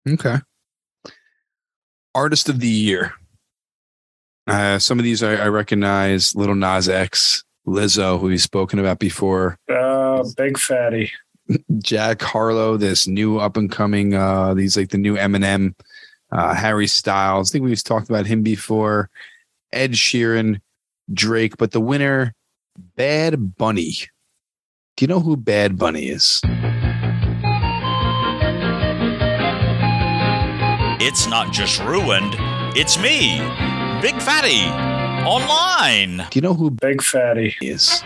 Okay. Artist of the year. Some of these I recognize: Little Nas X, Lizzo, who we've spoken about before, Big Fatty, Jack Harlow, this new up and coming. These like the new Eminem, Harry Styles. I think we've talked about him before. Ed Sheeran, Drake, but the winner, Bad Bunny. Do you know who Bad Bunny is? It's not just ruined, it's me, Big Fatty, online. Do you know who Big Fatty is?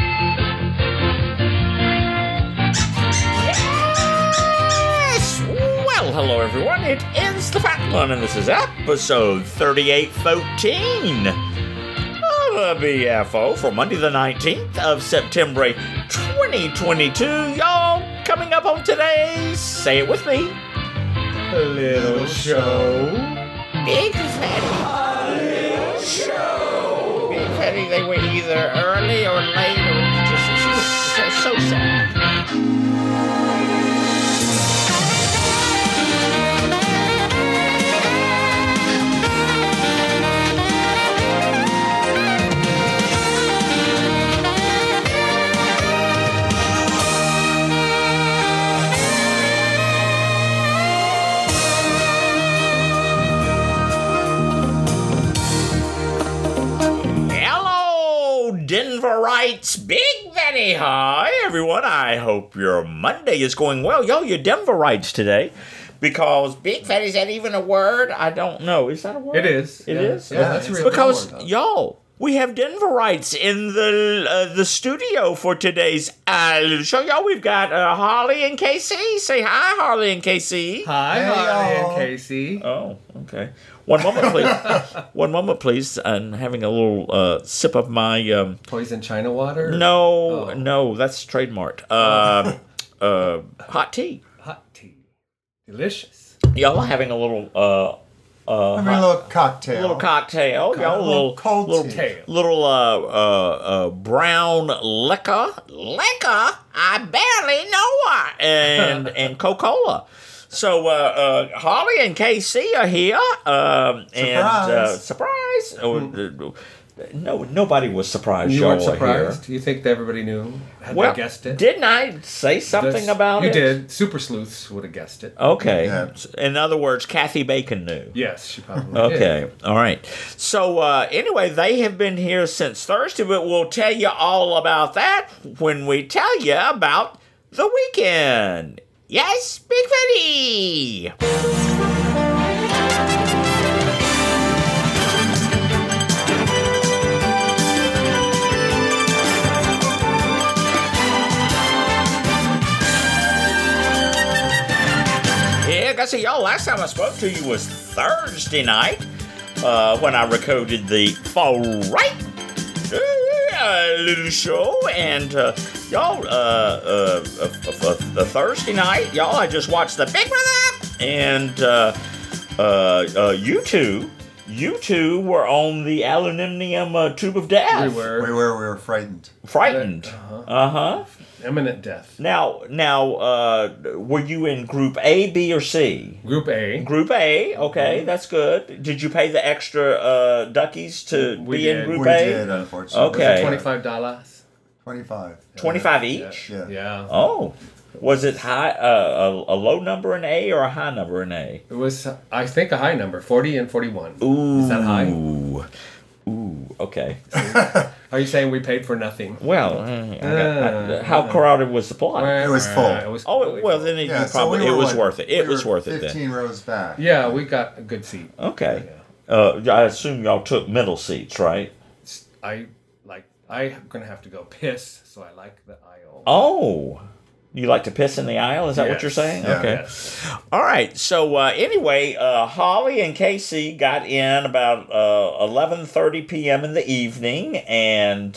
Yes! Well, hello everyone, it is the Fat One, and this is episode 3814 of the BFO for Monday the 19th of September 2022. Y'all, coming up on today's, say it with me, Little Show. Big Fatty. A little show. Big Fatty, they were either early or late or just so sad. Denverites, Big Fatty. Hi, everyone. I hope your Monday is going well. Yo, you're Denverites today because Big Fatty, is that even a word? I don't know. Is that a word? It is. It is? Yeah, that's real. Because, y'all, we have Denverites in the studio for today's show. Y'all, we've got Harley and KC. Say hi, Harley and KC. Hi, Hey, Harley y'all. and Casey. Oh, okay. One moment, please. One moment, please. I'm having a little sip of my... Poison China water? No, that's trademarked. Hot tea. Hot tea. Delicious. Y'all are having a little Having a little cocktail. little cocktail. Y'all a little cold little tea. little brown liquor. Liquor? I barely know her. And Coca-Cola. So Harley and KC are here. And surprise. No, nobody was surprised. You y'all weren't were surprised? here. You think that everybody knew? Had Well, they guessed it? didn't I say something about you it? You did. Super sleuths would have guessed it. Okay. Yeah. In other words, Kathy Bacon knew. Yes, she probably did. Okay. All right. So anyway, they have been here since Thursday, but we'll tell you all about that when we tell you about the weekend. Yes, Big Fatty. Yeah, like I said, y'all, last time I spoke to you was Thursday night when I recorded the Fall Right little show. And y'all, Thursday night, y'all, I just watched the Big Brother. And you two were on the aluminum tube of death. We were. We were frightened. Frightened. Uh-huh. Imminent death. Now, were you in Group A, B, or C? Group A. Group A, okay, that's good. Did you pay the extra duckies to We be did. in Group We A? did, unfortunately. Okay. $25. 25. 25 each? Yeah. Yeah. Oh. Was it high, a low number in A or a high number in A? It was, I think, a high number, 40 and 41. Ooh. Is that high? Ooh, okay. Are you saying we paid for nothing? Well, how crowded was the plot? It was full. It was Oh, totally well, full. then Yeah, you so probably, we were it was like- worth it. It we was were worth it 15 then. rows back. Yeah, we got a good seat. Okay. I assume y'all took middle seats, right? I'm gonna have to go piss, so I like the aisle. Oh, you like to piss in the aisle? Is that what you're Yes. saying? Yeah. Okay. Yes. All right. So anyway, Holly and Casey got in about 11:30 p.m. in the evening, and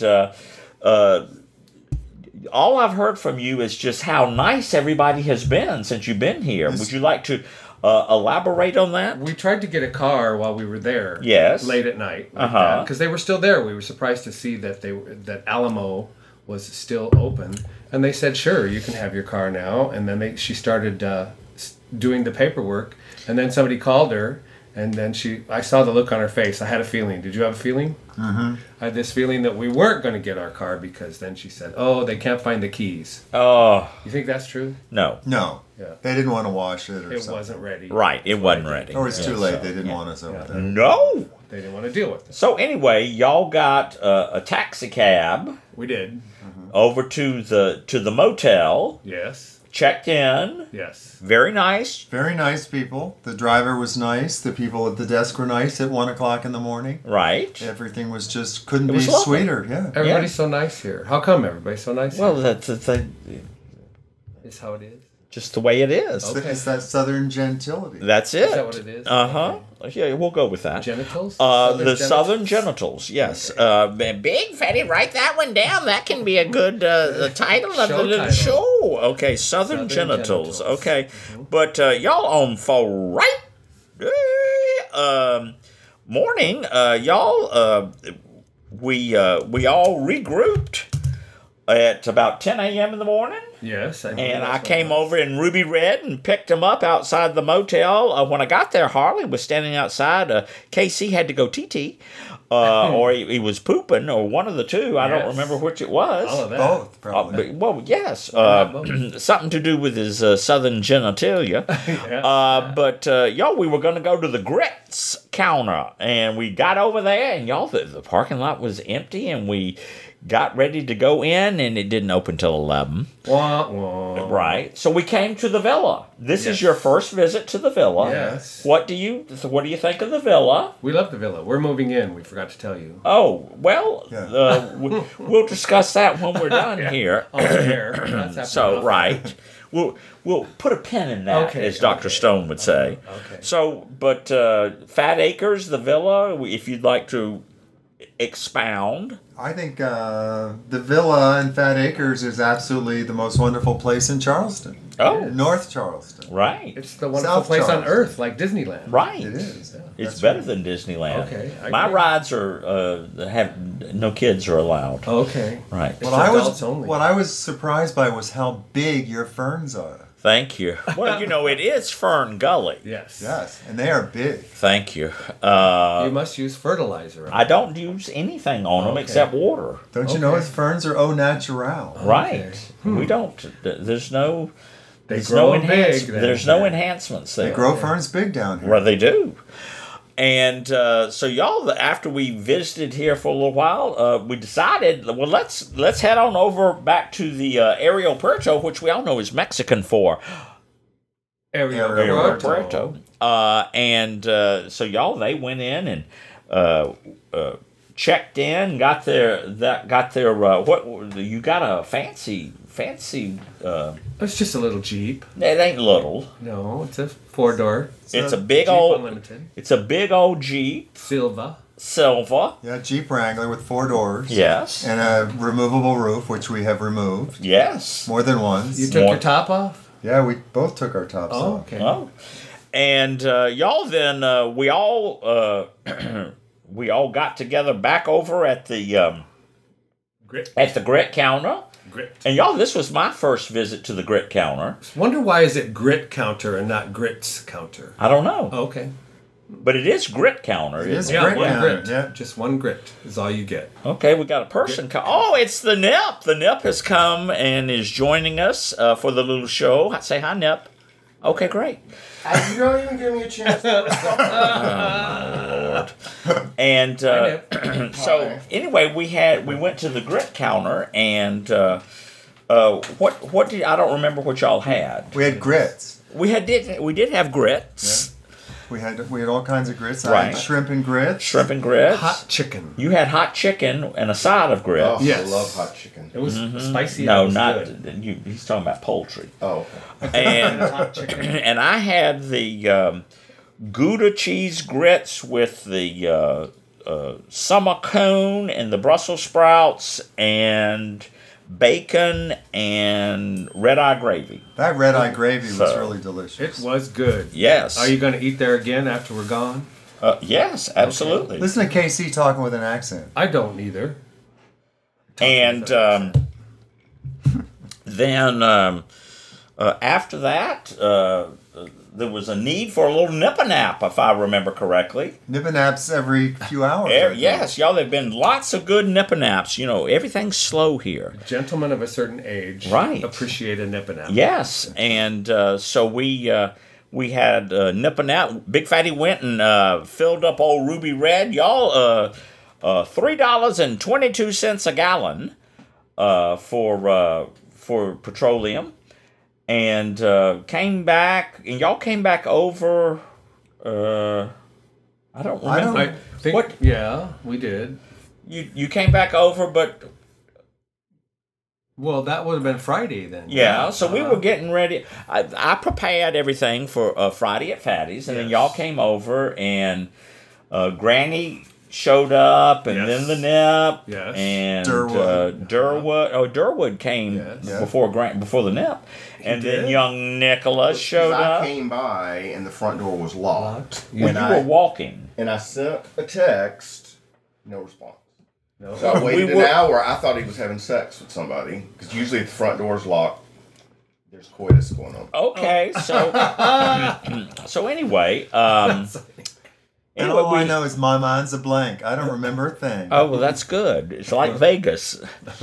all I've heard from you is just how nice everybody has been since you've been here. Would you like to elaborate on that? We tried to get a car while we were there. Yes. Late at night. Uh-huh. Because they were still there. We were surprised to see that that Alamo was still open. And they said, sure, you can have your car now. And then she started doing the paperwork, and then somebody called her, and then I saw the look on her face. I had a feeling. Did you have a feeling? Mm-hmm. I had this feeling that we weren't going to get our car because then she said, "Oh, they can't find the keys." Oh, You think that's true? no. No. Yeah. They didn't want to wash it or It something. wasn't ready. Right, it wasn't ready. Or it's too Yeah, late. so, They didn't yeah. want us over Yeah. there. No. They didn't want to deal with it. So anyway, y'all got a taxi cab We did. over to the motel, Yes. checked in, Yes. very nice. Very nice people. The driver was nice. The people at the desk were nice at 1 o'clock in the morning. Right. Everything was just couldn't It be was lovely. sweeter. Yeah. Everybody's so nice here. How come everybody's so nice? Well, that's the thing. It's how it is. Just the way it is. Okay. It's that southern gentility. That's it. Is that what it is? Uh-huh. Yeah, we'll go with that. Genitals? The southern genitals, yes. Big Fatty, write that one down. That can be a good title of Show the little title. show. Okay, southern genitals. Okay, but y'all on for morning. Y'all, we all regrouped at about 10 a.m. in the morning. Yes. And I came over in ruby red and picked him up outside the motel. When I got there, Harley was standing outside. Casey had to go TT, or he was pooping, or one of the two. I don't Yes. remember which it was. All of that. Both, probably. Well, yes, both? something to do with his southern genitalia. Yes. But y'all, we were going to go to the grits counter, and we got over there, and y'all, the parking lot was empty, and we got ready to go in, and it didn't open till 11. Wah, wah. Right. So we came to the villa. This is Yes. your first visit to the villa. Yes. What do you think of the villa? We love the villa. We're moving in. We forgot to tell you. Oh, well, Yeah. we'll discuss that when we're done here. On the air. That's happening So, off. right. We'll put a pin in that, Okay, as Dr. okay. Stone would say. Okay. So, but Fat Acres, the villa, if you'd like to expound. I think the villa in Fat Acres is absolutely the most wonderful place in Charleston. Oh. North Charleston. Right. It's the wonderful South place on Charleston. earth, like Disneyland. Right. It is. Yeah, It's that's better right. than Disneyland. Okay, I My agree. rides are have no kids are allowed. Okay. Right. It's What I adults was only. what I was surprised by was how big your ferns are. Thank you. Well, it is Fern Gully. Yes. Yes, and they are big. Thank you. You must use fertilizer. I don't use anything on them Okay. except water. Don't you know Okay. his ferns are au natural? Right. We don't. There's no. They There's grow no big. then. There's no enhancements there. They grow ferns big down here. Well, they do. And so y'all, after we visited here for a little while, we decided, well, let's head on over back to the Ario Puerto, which we all know is Mexican for Aerial Aerial Puerto. Puerto. So y'all, they went in and checked in, got their what you got a fancy. It's just a little Jeep. It ain't little. No, it's a 4-door. It's a big Jeep old. Unlimited. It's a big old Jeep Silva. Silver. Yeah, Jeep Wrangler with 4 doors. Yes. And a removable roof, which we have removed Yes. more than once. You took More- your top off? Yeah, we both took our tops Oh, off. okay. Oh. And y'all, then we all we all got together back over at the grit counter. Grit. And y'all, this was my first visit to the grit counter. Wonder why is it grit counter and not grits counter? I don't know, Oh, okay. but it is grit counter. It is isn't grit one counter, grit. yeah. Just one grit is all you get. Okay, we got a person. Oh, it's the Nip. The Nip has come and is joining us for the little show. Say hi, Nip. Okay, great. You don't even give me a chance. Lord. And so anyway, we went to the grit counter and what did I don't remember what y'all had. We had grits. We did have grits, We had all kinds of grits. I Right. had shrimp and grits. shrimp and grits. Hot chicken. You had hot chicken and a side of grits. Oh, Yes. I love hot chicken. It was spicy. No, it was not good. you. He's talking about poultry. Oh, And Hot chicken. and I had the Gouda cheese grits with the summer cone and the Brussels sprouts and bacon and red eye gravy. That red eye gravy was So- really delicious. It was good. Yes. Are you going to eat there again after we're gone? Yes, absolutely. Listen to KC talking with an accent. I don't either. And then after that, there was a need for a little nip and nap, if I remember correctly. Nip and naps every few hours. I think. Yes, y'all. There've been lots of good nip and naps. You know, everything's slow here. Gentlemen of a certain age Right. appreciate a nip and nap. Yes, and so we had nip and nap. Big Fatty went and filled up old Ruby Red. Y'all, $3.22 a gallon for petroleum. And came back, and y'all came back over. I don't remember. I think, What? Yeah, we did. You came back over, but Well, that would have been Friday then. yeah. So we were getting ready. I prepared everything for Friday at Fatty's, and then Yes. y'all came over, and Granny showed up, and Yes. then the nip, Yes. and Durwood. Durwood. Oh, Durwood came Yes. before the nip, and then did? young Nicholas showed I up. came by and the front door was locked. When And you I were walking. and I sent a text, no response. No. So I waited We were- an hour. I thought he was having sex with somebody because usually if the front door's locked, there's coitus going on. Okay, so so anyway, And all I know is my mind's a blank. I don't remember a thing. oh well, that's good. It's like Vegas.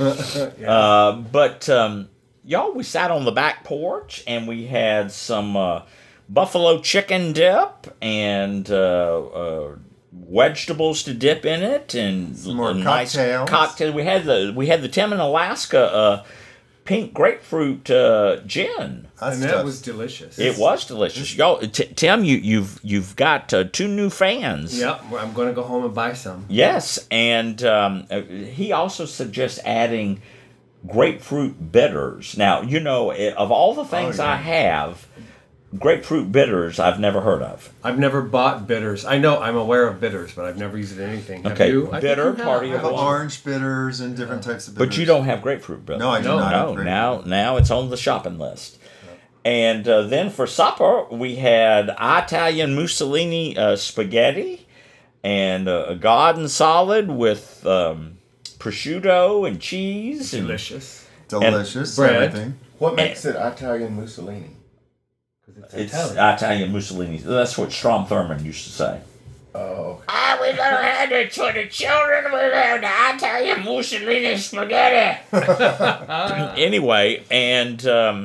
But y'all, we sat on the back porch and we had some buffalo chicken dip and vegetables to dip in it, and Some more a nice cocktails. cocktail. We had the Tim in Alaska pink grapefruit gin. That And that stuff- was delicious. It was delicious, y'all. Tim, you've got 2 new fans. Yep, I'm going to go home and buy some. Yes, and he also suggests adding grapefruit bitters. Now, you know, of all the things yeah. I have, grapefruit bitters I've never heard of. I've never bought bitters. I know I'm aware of bitters, but I've never used it in anything. Have Okay, you? I think bitter, you have. party I of have one. orange bitters and different types of bitters. But you don't have grapefruit bitters. No, I do No, not. have No, grapefruit. now it's on the shopping list. And then for supper, we had Italian Mussolini spaghetti and a garden salad with prosciutto and cheese. And Delicious. Delicious. bread. Everything. What makes it Italian Mussolini? It's Italian Mussolini. That's what Strom Thurmond used to say. Oh, We're gonna have it for the children. We're gonna have the Italian Mussolini spaghetti. Anyway, and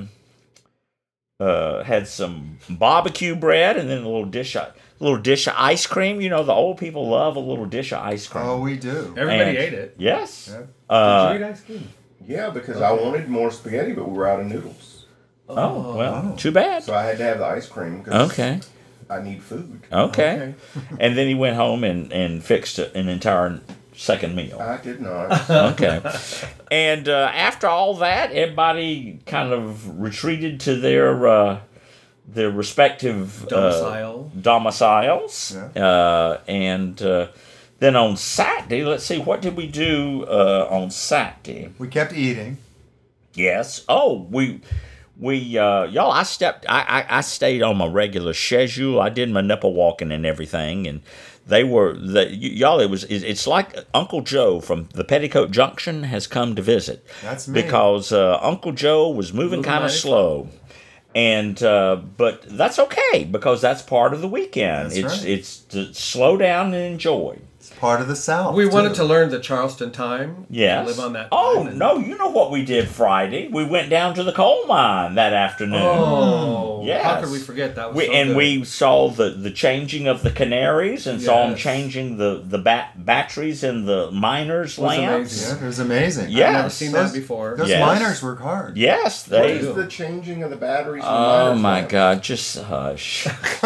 had some barbecue bread, and then a little dish of ice cream. You know, the old people love a little dish of ice cream. Oh, we do. Everybody And- ate it. Yes. Yeah. Did you eat ice cream? yeah, because I wanted more spaghetti, but we were out of noodles. Oh well, too bad. So I had to have the ice cream because Okay. I need food. Okay. And then he went home and fixed an entire second meal. I did not. Okay. And after all that, everybody kind of retreated to their respective domiciles. And then on Saturday, let's see, what did we do on Saturday? We kept eating. Yes. Oh, we y'all, I stayed on my regular schedule. I did my nipple walking and everything, and y'all. It's like Uncle Joe from the Petticoat Junction has come to visit. That's me. Because Uncle Joe was moving kind of mighty slow. And but that's okay because that's part of the weekend. That's right. It's to slow down and enjoy. It's part of the South. We wanted too. to learn the Charleston time. Yes. To live on that Oh time. and- no! You know what we did Friday? We went down to the coal mine that afternoon. Oh, Yes. How could we forget that? Was so And good. we saw the changing of the canaries and saw them Yes. changing the batteries in the miners' Was lamps. Yeah, it was amazing. Yeah. I've never Yes. seen Those- that before. Those Yes. miners work hard. Yes, What they. is the changing of the batteries? in the Oh miners' my lamps? God! Just hush.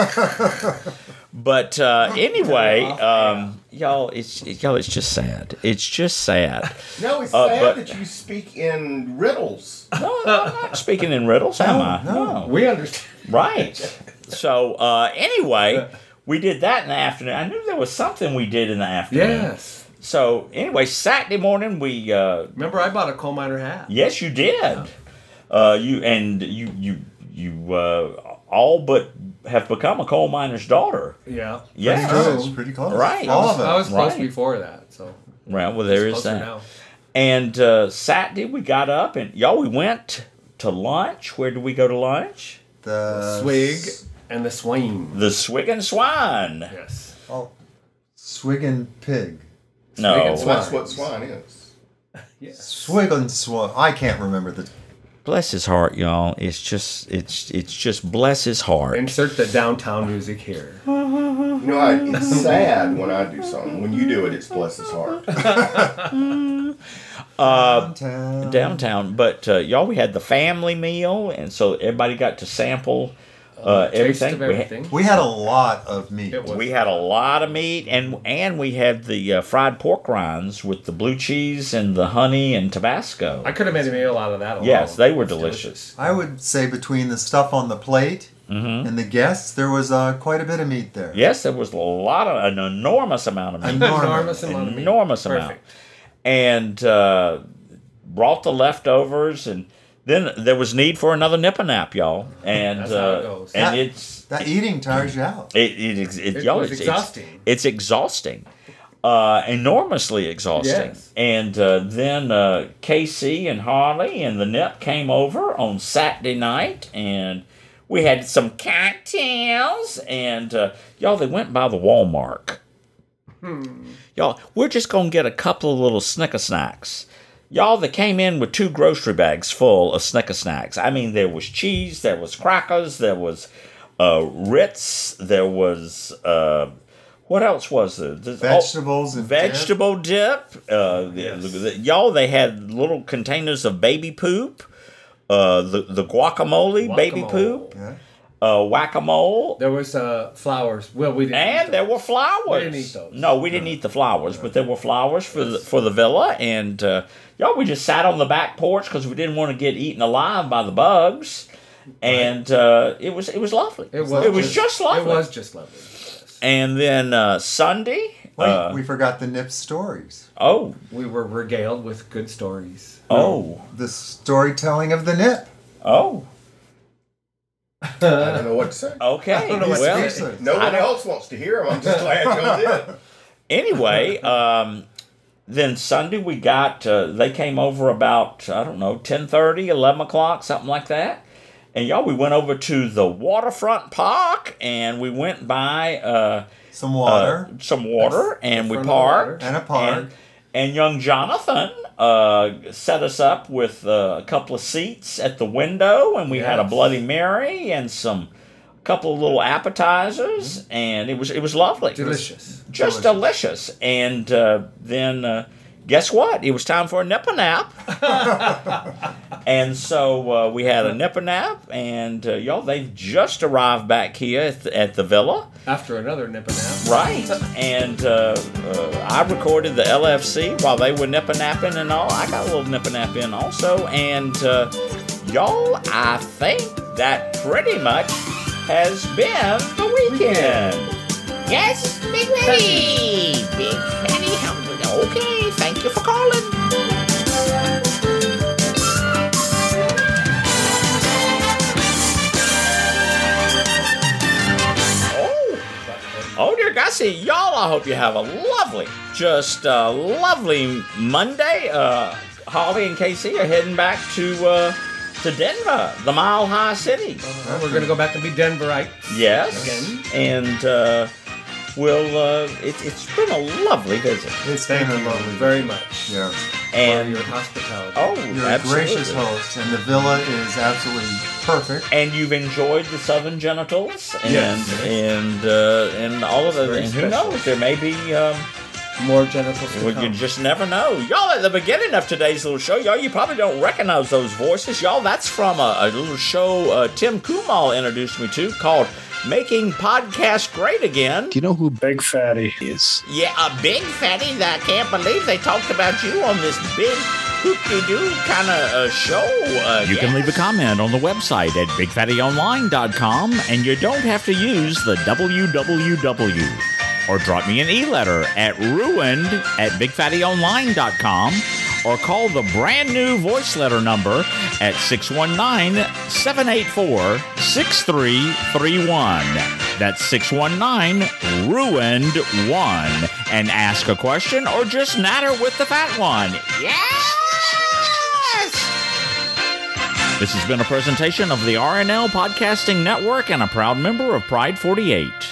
But anyway, y'all, it's just sad. It's just sad. No, it's Uh, sad but- that you speak in riddles. No, I'm not speaking in riddles, am I? No. We understand. Right. So anyway, we did that in the afternoon. I knew there was something we did in the afternoon. Yes. So anyway, Saturday morning we. Remember, I bought a coal miner hat. Yes, you did. You all but have become a coal miner's daughter. Yeah. Yeah. Pretty True. close. Pretty close. Right. All of it. I was close Right. before that, so Well, there it's is closer that. now. And Saturday we got up and y'all we went to lunch. Where did we go to lunch? The Swig. And the swine. The Swiggin' Swine. Yes. Oh, Swiggin' Pig. No. Swiggin' Well, that's what swine is. Yes. Swiggin' Swine. I can't remember the. Bless his heart, y'all. It's just bless his heart. Insert the downtown music here. You know, it's sad when I do something. When you do it, it's bless his heart. Downtown. But y'all, we had the family meal, and so everybody got to sample Taste everything. of everything. We had a lot of meat. It was. We had a lot of meat, and we had the fried pork rinds with the blue cheese and the honey and Tabasco. I could have made a meal out of that alone. Yes, they were It's delicious. I would say between the stuff on the plate and the guests, there was quite a bit of meat there. Yes, there was an enormous amount of meat. Enormous amount of meat. Enormous amount. Perfect. And brought the leftovers, and then there was need for another nip-a-nap, y'all. And That's how it goes. and That eating tires you out. y'all, was exhausting. It's exhausting. Enormously exhausting. Yes. And then Casey and Harley and the Nip came over on Saturday night, and we had some cocktails, and y'all, they went by the Walmart. Y'all, we're just going to get a couple of little Snicker snacks. Y'all, they came in with 2 grocery bags full of Snicker snacks. I mean, there was cheese, there was crackers, there was Ritz, there was... what else was there? Vegetables and vegetable dip. Y'all, they had little containers of baby poop. The guacamole, baby poop. Yeah. Whack-a-mole. There was flowers. Well, we didn't. eat And there those. were flowers. We didn't eat those. No, we didn't eat the flowers, but there were flowers for the villa. And y'all, we just sat on the back porch because we didn't want to get eaten alive by the bugs. And it was lovely. It was just lovely. It was just lovely. Yes. And then Sunday. Wait, we forgot the Nip stories. Oh, We were regaled with good stories. oh, The storytelling of the Nip. oh. I don't know what to say. Okay. don't know what to Well, say. No one else wants to hear them. I'm just glad y'all did. anyway, then Sunday we got, they came over about, I don't know, 10:30, 11 o'clock, something like that. And y'all, we went over to the waterfront park, and we went by Some water and we front of the parked. water. and a park. And young Jonathan set us up with a couple of seats at the window, and we had a Yes. Bloody Mary and a couple of little appetizers, and it was lovely. Delicious. Just delicious. And then guess what? It was time for a nip-a-nap. And so we had a nip-a-nap, and y'all, they've just arrived back here at the villa. After another nip and nap. Right. And I recorded the LFC while they were nip-a-napping and all. I got a little nip-a-nap in also. And y'all, I think that pretty much has been the weekend. Yes, Big Fatty. Big Fatty. Okay, thank you for calling. Oh, dear Gussie, y'all, I hope you have a lovely Monday. Holly and Casey are heading back to Denver, the Mile High City. We're going to go back and be Denverite. Yes. Again. And it's been a lovely visit. It's Thank been you a lovely. very much Yeah. for And your hospitality. oh, You're absolutely. a gracious host, and the villa is absolutely perfect. And you've enjoyed the Southern Genitals, and Yes. and all of it. very And who special. knows? There may be. More genitals to Well, you come. just never know. Y'all, at the beginning of today's little show, y'all, you probably don't recognize those voices. Y'all, that's from a little show Tim Kumal introduced me to called Making Podcasts Great Again. Do you know who Big Fatty. is? Yeah, a big fatty that I can't believe they talked about you on this big hoop-de-doo kind of show. You can leave a comment on the website at bigfattyonline.com, and you don't have to use the www. Or drop me an e-letter at ruined@bigfattyonline.com, or call the brand new voice letter number at 619-784-6331. That's 619-RUINED-1, and ask a question or just natter with the fat one. Yes! This has been a presentation of the RNL Podcasting Network and a proud member of Pride 48.